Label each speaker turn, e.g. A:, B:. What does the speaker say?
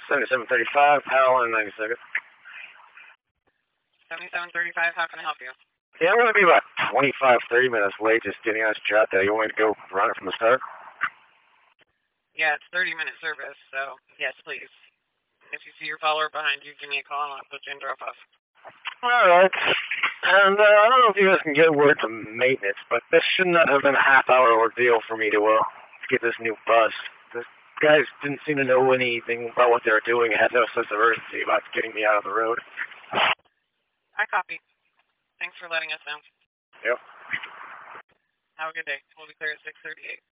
A: 7735, Powell, and 92nd.
B: 7735, how can I help you?
A: Yeah, I'm going to be about 25, 30 minutes late just getting on this job there. You want me to go run it from the start?
B: Yeah, it's 30-minute service, so yes, please. If you see your follower behind you, give me a call and I'll put you in drop-off.
A: All right. And I don't know if you guys can get word to maintenance, but this should not have been a half-hour ordeal for me to get this new bus. The guys didn't seem to know anything about what they were doing and had no sense of urgency about getting me out of the road.
B: I copy. Thanks for letting us know.
A: Yep.
B: Have a good day. We'll be clear at 6:38.